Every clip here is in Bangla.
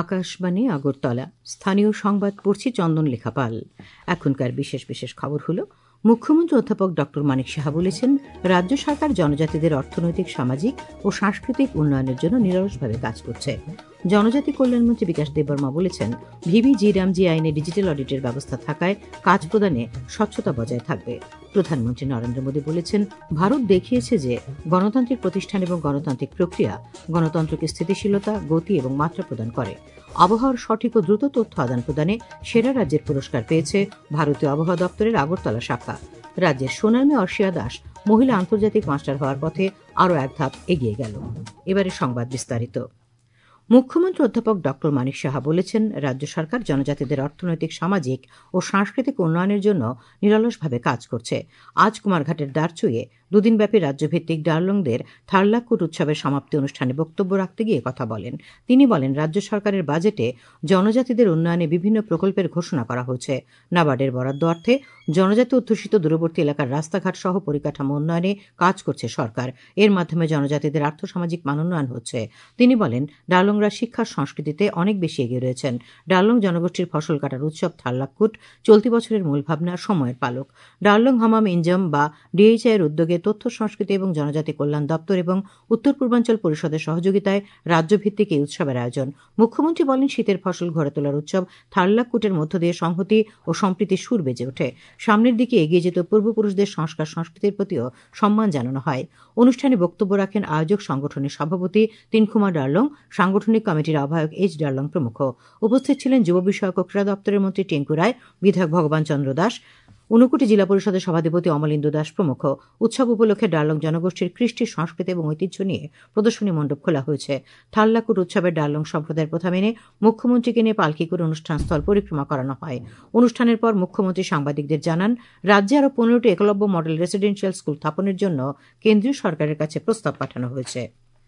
আকাশবাণী আগরতলা স্থানীয় সংবাদ পড়ছি চন্দন লেখা পাল। এখনকার বিশেষ বিশেষ খবর হলো, মুখ্যমন্ত্রী অধ্যাপক ড মানিক সাহা বলেছেন, রাজ্য সরকার জনজাতিদের অর্থনৈতিক, সামাজিক ও সাংস্কৃতিক উন্নয়নের জন্য নিরলসভাবে কাজ করছে। জনজাতি কল্যাণমন্ত্রী বিকাশ দেববর্মা বলেছেন, ভিবিজি রামজি আইনে ডিজিটাল অডিটের ব্যবস্থা থাকায় কাজ প্রদানে স্বচ্ছতা বজায় থাকবে। প্রধানমন্ত্রী নরেন্দ্র মোদী বলেছেন, ভারত দেখিয়েছে যে গণতান্ত্রিক প্রতিষ্ঠান এবং গণতান্ত্রিক প্রক্রিয়া গণতন্ত্রকে স্থিতিশীলতা, গতি এবং মাত্রা প্রদান করে। আবহাওয়ার সঠিক ও দ্রুত তথ্য আদান প্রদানে সেরা রাজ্যের পুরস্কার পেয়েছে ভারতীয় আবহাওয়া দপ্তরের আগরতলা শাখা। রাজ্যের সোনালী অর্ষিয়া দাস মহিলা আন্তর্জাতিক মাস্টার হওয়ার পথে আরও এক ধাপ এগিয়ে গেল। এবারে সংবাদ বিস্তারিত। মুখ্যমন্ত্রী অধ্যাপক ড মানিক সাহা বলেছেন, রাজ্য সরকার জনজাতিদের অর্থনৈতিক, সামাজিক ও সাংস্কৃতিক উন্নয়নের জন্য নিরলসভাবে কাজ করছে। আজ কুমারঘাটের দারচুইয়ে দুদিনব্যাপী রাজ্যভিত্তিক ডার্লংদের থার্লাকুট উৎসবের সমাপ্তি অনুষ্ঠানে বক্তব্য রাখতে গিয়ে কথা বলেন। তিনি বলেন, রাজ্য সরকারের বাজেটে জনজাতিদের উন্নয়নে বিভিন্ন প্রকল্পের ঘোষণা করা হয়েছে। নাবার্ডের বরাদ্দ অর্থে জনজাতি অধ্যুষিত দূরবর্তী এলাকার রাস্তাঘাট সহ পরিকাঠামো উন্নয়নে কাজ করছে সরকার। এর মাধ্যমে জনজাতিদের আর্থসামাজিক মান উন্নয়ন হচ্ছে। তিনি বলেন, ডার্লংরা শিক্ষার সংস্কৃতিতে অনেক বেশি এগিয়ে রয়েছেন। ডার্লং জনগোষ্ঠীর ফসল কাটার উৎসব থার্লাকুট চলতি বছরের মূল ভাবনা, সময়ের পালক। ডার্লং হামাম ইনজম বা ডিএইচআই এর উদ্যোগে তথ্য সংস্কৃতি এবং জনজাতি কল্যাণ দপ্তর এবং উত্তর পূর্বাঞ্চল পরিষদের সহযোগিতায় রাজ্যভিত্তিক এই উৎসবের আয়োজন। মুখ্যমন্ত্রী বলেন, শীতের ফসল ঘরে তোলার উৎসব থার্লাকুটের মধ্য দিয়ে সংহতি ও সম্প্রীতির সুর বেজে ওঠে। সামনের দিকে এগিয়ে যেত পূর্বপুরুষদের সংস্কার সংস্কৃতির প্রতিও সম্মান জানানো হয়। অনুষ্ঠানে বক্তব্য রাখেন আয়োজক সংগঠনের সভাপতি তিনখুমা ডার্লং, সাংগঠনিক কমিটির আহ্বায়ক এইচ ডার্লং প্রমুখ। উপস্থিত ছিলেন যুব বিষয়ক ও ক্রীড়া দপ্তরের মন্ত্রী টেঙ্কু রায়, বিধায়ক ভগবান চন্দ্র দাস, ঊনকোটি জেলা পরিষদের সভাধিপতি অমলেন্দু দাস প্রমুখ। উৎসব উপলক্ষে ডার্লং জনগোষ্ঠীর কৃষ্টি, সংস্কৃতি এবং ঐতিহ্য নিয়ে প্রদর্শনী মণ্ডপ খোলা হয়েছে। থার্লাকুট উৎসবের ডার্লং সম্প্রদায়ের প্রথা মেনে মুখ্যমন্ত্রীকে নিয়ে পালকি করে অনুষ্ঠানস্থল পরিক্রমা করানো হয়। অনুষ্ঠানের পর মুখ্যমন্ত্রী সাংবাদিকদের জানান, রাজ্যে আরও 15টি একলব্য মডেল রেসিডেন্সিয়াল স্কুল স্থাপনের জন্য কেন্দ্রীয় সরকারের কাছে প্রস্তাব পাঠানো হয়েছে।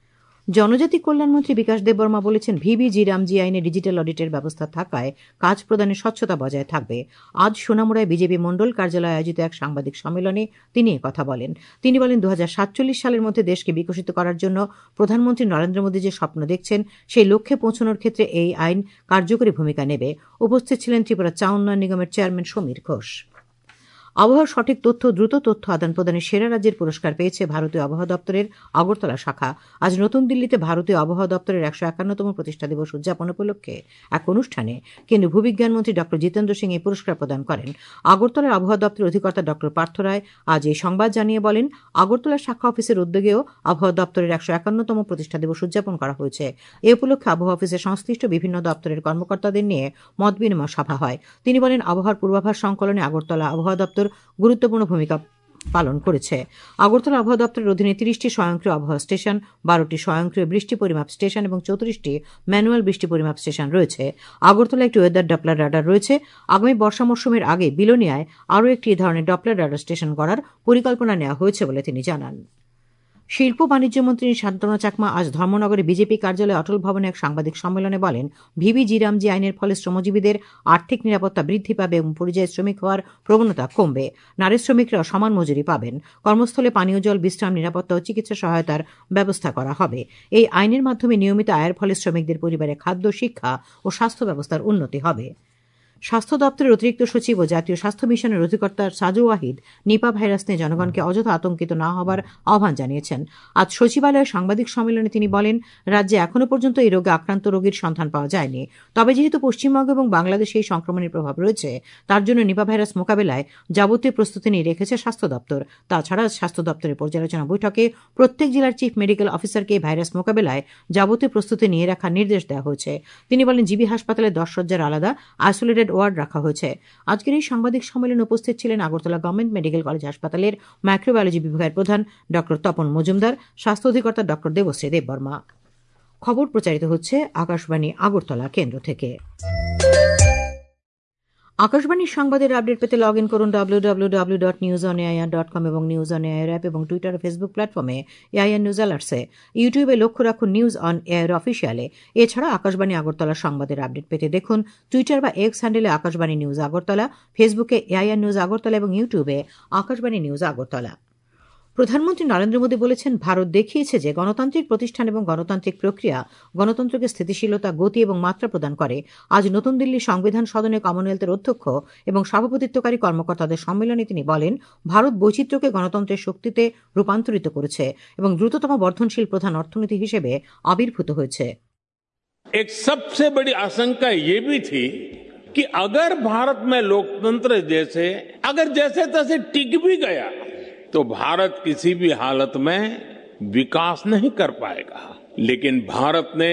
জনজাতি কল্যাণমন্ত্রী বিকাশ দেববর্মা বলেছেন, ভিবিজি রামজি আইনে ডিজিটাল অডিটের ব্যবস্থা থাকায় কাজ প্রদানে স্বচ্ছতা বজায় থাকবে। আজ সোনামুড়ায় বিজেপি মণ্ডল কার্যালয়ে আয়োজিত এক সাংবাদিক সম্মেলনে তিনি কথা বলেন। তিনি বলেন, 2047 সালের মধ্যে দেশকে বিকশিত করার জন্য প্রধানমন্ত্রী নরেন্দ্র মোদী যে স্বপ্ন দেখছেন, সেই লক্ষ্যে পৌঁছানোর ক্ষেত্রে এই আইন কার্যকরী ভূমিকা নেবে। উপস্থিত ছিলেন ত্রিপুরা চা উন্নয়ন নিগমের চেয়ারম্যান সমীর ঘোষ। আবহাওয়ার সঠিক তথ্য, দ্রুত তথ্য আদান প্রদানে সেরা রাজ্যের পুরস্কার পেয়েছে ভারতীয় আবহাওয়া দপ্তরের আগরতলা শাখা। আজ নতুন দিল্লিতে ভারতীয় আবহাওয়া দপ্তরের 151তম প্রতিষ্ঠা দিবস উদযাপন উপলক্ষে এক অনুষ্ঠানে কেন্দ্রীয় ভূবিজ্ঞান মন্ত্রী ড জিতেন্দ্র সিং এই পুরস্কার প্রদান করেন। আগরতলার আবহাওয়া দপ্তরের অধিকর্তা ড পার্থ রায় আজ এই সংবাদ জানিয়ে বলেন, আগরতলা শাখা অফিসের উদ্যোগেও আবহাওয়া দপ্তরের 151তম প্রতিষ্ঠা দিবস উদযাপন করা হয়েছে। এ উপলক্ষে আবহাওয়া অফিসের সংশ্লিষ্ট বিভিন্ন দপ্তরের কর্মকর্তাদের নিয়ে মত বিনিময় সভা হয়। তিনি বলেন, আবহাওয়ার পূর্বাভাস সংকলনে আগরতলা আবহাওয়া দপ্তর গুরুত্বপূর্ণ ভূমিকা পালন করেছে। আগরতলা আবহাওয়া দপ্তরের অধীনে 30টি স্বয়ংক্রিয় আবহাওয়া স্টেশন, 12টি স্বয়ংক্রিয় বৃষ্টি পরিমাপ স্টেশন এবং 34টি ম্যানুয়াল বৃষ্টি পরিমাপ স্টেশন রয়েছে। আগরতলা একটি ওয়েদার ডপলার রাডার রয়েছে। আগামী বর্ষা মৌসুমের আগে বিলোনিয়ায় আরও একটি ধরনের ডপলার রাডার স্টেশন করার পরিকল্পনা নেওয়া হয়েছে বলে তিনি জানান। শিল্প বাণিজ্য মন্ত্রী শান্তনা চাকমা আজ ধর্মনগরে বিজেপি কার্যালয়ে অটল ভবনে এক সাংবাদিক সম্মেলনে বলেন, ভিবিজি রামজি আইনের ফলে শ্রমজীবীদের আর্থিক নিরাপত্তা বৃদ্ধি পাবে এবং পরিযায়ী শ্রমিক হওয়ার প্রবণতা কমবে। নারী শ্রমিকরা সমান মজুরি পাবেন। কর্মস্থলে পানীয় জল, বিশ্রাম, নিরাপত্তা ও চিকিৎসা সহায়তার ব্যবস্থা করা হবে। এই আইনের মাধ্যমে নিয়মিত আয়ের ফলে শ্রমিকদের পরিবারে খাদ্য, শিক্ষা ও স্বাস্থ্য ব্যবস্থার উন্নতি হবে। স্বাস্থ্য দপ্তরের অতিরিক্ত সচিব ও জাতীয় স্বাস্থ্য মিশনের অধিকর্তা সাজু ওয়াহিদ নিপা ভাইরাস নিয়ে জনগণকে অযথা আতঙ্কিত না হবার আহ্বান জানিয়েছেন। আজ সচিবালয়ে সাংবাদিক সম্মেলনে তিনি বলেন, রাজ্যে এখনও পর্যন্ত এই রোগে আক্রান্ত রোগীর সন্ধান পাওয়া যায়নি। তবে যেহেতু পশ্চিমবঙ্গ এবং বাংলাদেশে এই সংক্রমণের প্রভাব রয়েছে, তার জন্য নিপা ভাইরাস মোকাবেলায় যাবতীয় প্রস্তুতি নিয়ে রেখেছে স্বাস্থ্য দপ্তর। তাছাড়া স্বাস্থ্য দপ্তরের পর্যালোচনা বৈঠকে প্রত্যেক জেলার চিফ মেডিকেল অফিসারকে ভাইরাস মোকাবেলায় যাবতীয় প্রস্তুতি নিয়ে রাখার নির্দেশ দেওয়া হয়েছে। তিনি বলেন, জিবি হাসপাতালে 10 শয্যার আলাদা আইসোলেটেড ওয়ার্ড রাখা হয়েছে। আজকের এই সাংবাদিক সম্মেলনে উপস্থিত ছিলেন আগরতলা গভর্নমেন্ট মেডিকেল কলেজ হাসপাতালের মাইক্রোবায়োলজি বিভাগের প্রধান ড তপন মজুমদার, স্বাস্থ্য অধিকর্তা ড দেবশ্রী দেববর্মা। খবর প্রচারিত হচ্ছে আকাশবাণী আগরতলা কেন্দ্র থেকে। আকাশবাণীর সংবাদের আপডেট পেতে লগ ইন করুন www.newsonair.com এবং নিউজ অন এয়ার অ্যাপ এবং টুইটার ও ফেসবুক প্ল্যাটফর্মে এআইআর নিউজ অ্যালার্টসে। ইউটিউবে লক্ষ্য রাখুন নিউজ অন এয়ার অফিসিয়ালে। এছাড়া আকাশবাণী আগরতলা সংবাদের আপডেট পেতে দেখুন টুইটার বা এক্স হ্যান্ডেলে আকাশবাণী নিউজ আগরতলা, ফেসবুকে এআইআর নিউজ আগরতলা এবং ইউটিউবে আকাশবাণী নিউজ আগরতলা। প্রধানমন্ত্রী নরেন্দ্র মোদী বলেছেন, ভারত দেখিয়েছে যে গণতান্ত্রিক প্রতিষ্ঠান এবং গণতান্ত্রিক প্রক্রিয়া গণতন্ত্রকে স্থিতিশীলতা, গতি এবং মাত্রা প্রদান করে। আজ নতুন দিল্লির সংবিধান সদনে কমনওয়েলথের অধ্যক্ষ এবং সভাপতিত্বকারী কর্মকর্তাদের সম্মেলনে তিনি বলেন, ভারত বৈচিত্র্যকে গণতন্ত্রের শক্তিতে রূপান্তরিত করেছে এবং দ্রুততম বর্ধনশীল প্রধান অর্থনীতি হিসেবে আবির্ভূত হয়েছে। एक सबसे बड़ी आशंका ये भी थी कि अगर भारत में लोकतंत्र अगर जैसे तैसे टिक भी गया तो भारत किसी भी हालत में विकास नहीं कर पाएगा। लेकिन भारत ने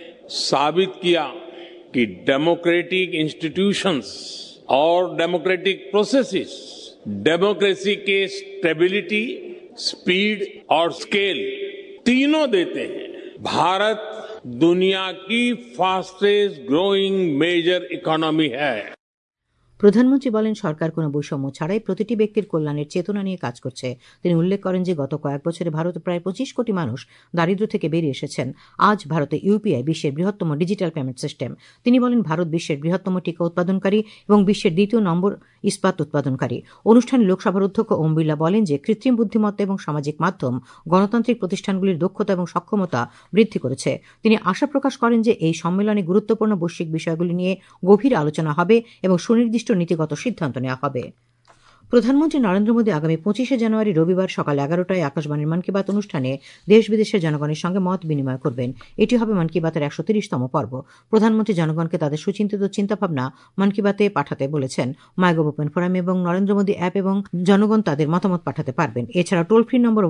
साबित किया कि डेमोक्रेटिक इंस्टीट्यूशंस और डेमोक्रेटिक प्रोसेसेस डेमोक्रेसी के स्टेबिलिटी, स्पीड और स्केल तीनों देते हैं। भारत दुनिया की फास्टेस्ट ग्रोइंग मेजर इकोनॉमी है। প্রধানমন্ত্রী বলেন, সরকার কোনো বৈষম্য ছাড়াই প্রতিটি ব্যক্তির কল্যাণের চেতনা নিয়ে কাজ করছে। তিনি উল্লেখ করেন যে গত কয়েক বছরে ভারতে প্রায় 25 কোটি মানুষ দারিদ্র্য থেকে বেরিয়ে এসেছেন। আজ ভারতে ইউপিআই বিশ্বের বৃহত্তম ডিজিটাল পেমেন্ট সিস্টেম। তিনি বলেন, ভারত বিশ্বের বৃহত্তম টিকা উৎপাদনকারী এবং বিশ্বের 2 নম্বর ইস্পাত উৎপাদনকারী। অনুষ্ঠানে লোকসভার অধ্যক্ষ ওম বিড়লা বলেন যে কৃত্রিম বুদ্ধিমত্তা এবং সামাজিক মাধ্যম গণতান্ত্রিক প্রতিষ্ঠানগুলির দক্ষতা এবং সক্ষমতা বৃদ্ধি করেছে। তিনি আশা প্রকাশ করেন যে এই সম্মেলনে গুরুত্বপূর্ণ বৈশ্বিক বিষয়গুলি নিয়ে গভীর আলোচনা হবে এবং সুনির্দিষ্ট নীতিগত সিদ্ধান্ত নেওয়া হবে। প্রধানমন্ত্রী নরেন্দ্র মোদী আগামী 25শে জানুয়ারি রবিবার সকাল 11টায় আকাশবাণীর মন কি বাত অনুষ্ঠানে দেশ বিদেশের জনগণের সঙ্গে মত বিনিময় করবেন। এটি হবে মন কি বাতের 130তম পর্ব। প্রধানমন্ত্রী জনগণকে তাদের সুচিন্তিত চিন্তাভাবনা মন কি বাতে পাঠাতে বলেছেন। মাইগভ ওপেন ফোরাম এবং নরেন্দ্র মোদী অ্যাপ এবং জনগণ তাদের মতামত পাঠাতে পারবেন। এছাড়া টোল ফ্রি নম্বর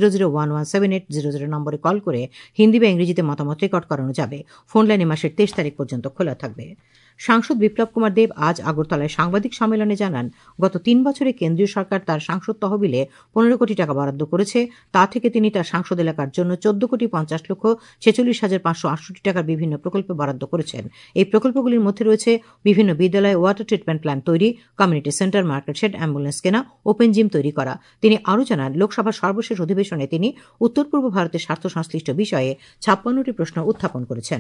1800117800 নম্বরে কল করে হিন্দি বা ইংরেজিতে মতামত রেকর্ড করানো যাবে। ফোন লাইন মাসের 23 তারিখ পর্যন্ত খোলা থাকবে। সাংসদ বিপ্লব কুমার দেব আজ আগরতলায় সাংবাদিক সম্মেলনে জানান, গত 3 বছরে কেন্দ্রীয় সরকার তার সাংসদ তহবিলে 15 কোটি টাকা বরাদ্দ করেছে। তা থেকে তিনি তার সাংসদ এলাকার জন্য 14,50,46,568 টাকার বিভিন্ন প্রকল্পে বরাদ্দ করেছেন। এই প্রকল্পগুলির মধ্যে রয়েছে বিভিন্ন বিদ্যালয়ে ওয়াটার ট্রিটমেন্ট প্ল্যান্ট তৈরি, community centre, market shed, ambulance কেনা, ওপেন জিম তৈরি করা। তিনি আরও জানান, লোকসভার সর্বশেষ অধিবেশনে তিনি উত্তর পূর্ব ভারতের স্বার্থ সংশ্লিষ্ট বিষয়ে 56টি প্রশ্ন উত্থাপন করেছেন।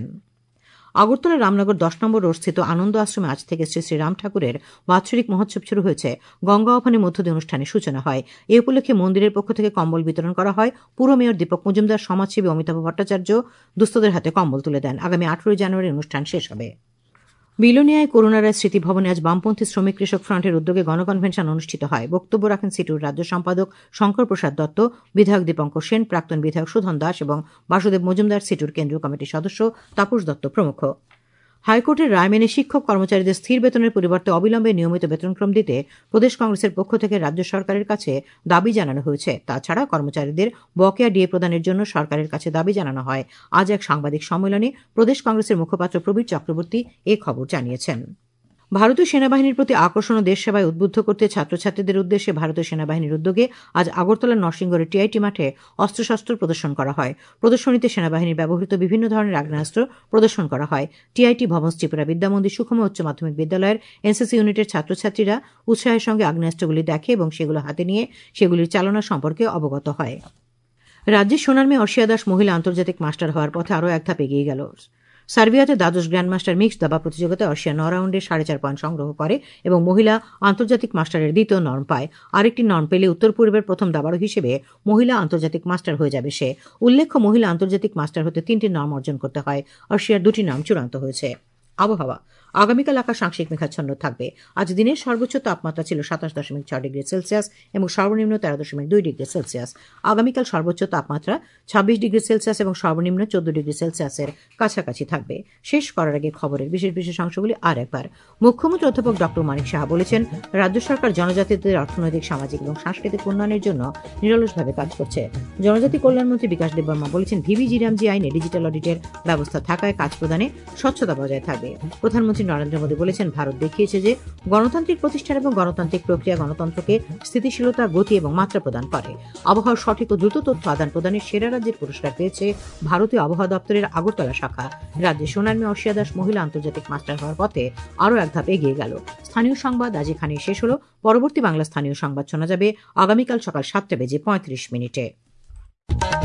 আগরতলা রামনগর 10 নম্বর রোডস্থিত আনন্দ আশ্রমে আজ থেকে শ্রী শ্রী রাম ঠাকুরের বাৎসরিক মহোৎসব শুরু হয়েছে। গঙ্গা আহ্বানের মধ্য দিয়ে অনুষ্ঠানের সূচনা হয়। এ উপলক্ষে মন্দিরের পক্ষ থেকে কম্বল বিতরণ করা হয়। পুর মেয়র দীপক মজুমদার, সমাজসেবী অমিতাভ ভট্টাচার্য দুস্থদের হাতে কম্বল তুলে দেন। আগামী 18 জানুয়ারি অনুষ্ঠান শেষ হবে। বিলোনিয়ায় করুণা রায় স্মৃতি ভবনে আজ বামপন্থী শ্রমিক কৃষক ফ্রন্টের উদ্যোগে গণকনভেনশন অনুষ্ঠিত হয়। বক্তব্য রাখেন সিটুর রাজ্য সম্পাদক শঙ্কর প্রসাদ দত্ত, বিধায়ক দীপঙ্কর সেন, প্রাক্তন বিধায়ক সুধন দাস এবং বাসুদেব মজুমদার, সিটুর কেন্দ্রীয় কমিটির সদস্য তাপস দত্ত প্রমুখ। হাইকোর্টের রায় মেনে শিক্ষক কর্মচারীদের স্থির বেতনের পরিবর্তে অবিলম্বে নিয়মিত বেতনক্রম দিতে প্রদেশ কংগ্রেসের পক্ষ থেকে রাজ্য সরকারের কাছে দাবি জানানো হয়েছে। তাছাড়া কর্মচারীদের বকেয়া ডিএ প্রদানের জন্য সরকারের কাছে দাবি জানানো হয়। আজ এক সাংবাদিক সম্মেলনে প্রদেশ কংগ্রেসের মুখপাত্র প্রবীর চক্রবর্তী এ খবর জানিয়েছেন। ভারতীয় সেনাবাহিনীর প্রতি আকর্ষণ ও দেশ সেবায় উদ্বুদ্ধ করতে ছাত্রছাত্রীদের উদ্দেশ্যে ভারতীয় সেনাবাহিনীর উদ্যোগে আজ আগরতলার নরসিংগড়ের টিআইটি মাঠে অস্ত্রশস্ত্র প্রদর্শন করা হয়। প্রদর্শনীতে সেনাবাহিনীর ব্যবহৃত বিভিন্ন ধরনের আগ্নেয়াস্ত্র প্রদর্শন করা হয়। টিআইটি ভবন ত্রিপুরা বিদ্যামন্দির সুখম উচ্চ মাধ্যমিক বিদ্যালয়ের এনসিসি ইউনিটের ছাত্রছাত্রীরা উৎসাহের সঙ্গে আগ্নেয়াস্ত্রগুলি দেখে এবং সেগুলো হাতে নিয়ে সেগুলির চালনা সম্পর্কে অবগত হয়। রাজ্যের সোনার মেয়ে অর্ষিয়া দাস মহিলা আন্তর্জাতিক মাস্টার হওয়ার পথে আরও এক ধাপ এগিয়ে গেল। সার্বিয়াতে দ্বাদশ গ্র্যান্ডমাস্টার মিক্সড দাবা প্রতিযোগিতায় অর্ষিয়া 9 রাউন্ডে 4.5 পয়েন্ট সংগ্রহ করে এবং মহিলা আন্তর্জাতিক মাস্টারের দ্বিতীয় নর্ম পায়। আরেকটি নর্ম পেলে উত্তর পূর্বের প্রথম দাবাড়ু হিসেবে মহিলা আন্তর্জাতিক মাস্টার হয়ে যাবে সে। উল্লেখ্য, মহিলা আন্তর্জাতিক মাস্টার হতে 3টি নর্ম অর্জন করতে হয়। অর্ষিয়ার 2টি নর্ম চূড়ান্ত হয়েছে। আবহাওয়া, আগামীকাল আকাশ আংশিক মেঘাচ্ছন্ন থাকবে। আজ দিনের সর্বোচ্চ তাপমাত্রা ছিল 27.6 ডিগ্রি সেলসিয়াস এবং সর্বনিম্ন 13.2 ডিগ্রি সেলসিয়াস। আগামীকাল সর্বোচ্চ তাপমাত্রা 26 ডিগ্রি সেলসিয়াস এবং সর্বনিম্ন 14 ডিগ্রি সেলসিয়াসের কাছাকাছি থাকবে। শেষ করার আগে খবরের বিশেষ বিশেষ অংশগুলি আর একবার। মুখ্যমন্ত্রী অধ্যাপক ডক্টর মানিক সাহা বলেছেন, রাজ্য সরকার জনজাতিদের অর্থনৈতিক, সামাজিক এবং সাংস্কৃতিক উন্নয়নের জন্য নিরলসভাবে কাজ করছে। জনজাতি কল্যাণমন্ত্রী বিকাশ দেববর্মা বলেছেন, ভিভিজিরামজি আইনে ডিজিটাল অডিটের ব্যবস্থা থাকায় কাজ প্রদানে স্বচ্ছতা বজায় থাকবে। প্রধানমন্ত্রী নরেন্দ্র মোদী বলেছেন, ভারত দেখিয়েছে যে গণতান্ত্রিক প্রতিষ্ঠান এবং গণতান্ত্রিক প্রক্রিয়া গণতন্ত্রকে স্থিতিশীলতা, গতি এবং মাত্রা প্রদান করে। আবহাওয়ার সঠিক ও দ্রুত তথ্য আদান প্রদানের সেরা রাজ্যের পুরস্কার পেয়েছে ভারতীয় আবহাওয়া দপ্তরের আগরতলা শাখা। রাজ্যে সোনার মেয়ে অর্ষিয়া দাস মহিলা আন্তর্জাতিক মাস্টার হওয়ার পথে আরও এক ধাপ এগিয়ে গেল। স্থানীয় সংবাদ আজ এখানেই শেষ হলো। পরবর্তী বাংলা স্থানীয় সংবাদ শোনা যাবে আগামীকাল সকাল 7:35 মিনিটে।